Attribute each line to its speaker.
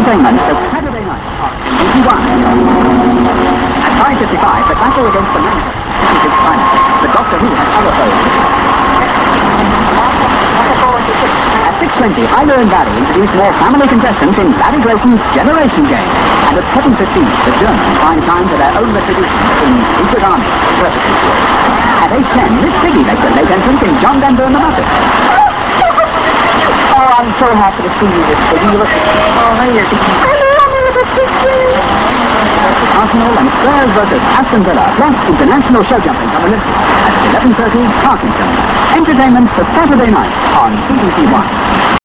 Speaker 1: entertainment for Saturday night on BBC One. At 5:55, the battle against the Manchester City final. The Doctor Who has other foes. At 6:20, Hyler and Barry introduce more family contestants in Barry Grayson's Generation Game. And at 7:15, the Germans find time for their own retribution in Secret Army, Vertical Story. At 8:10, Miss Piggy makes a late entrance in John Denver and the Muppets.
Speaker 2: Oh, I'm so happy to see you this Piggy. You look... Oh, hey, you're... I love you, Miss Piggy!
Speaker 1: Arsenal and Spurs versus Aston Villa, plus international show jumping from Olympia at 11:30, Parkinson. Entertainment for Saturday night on BBC One.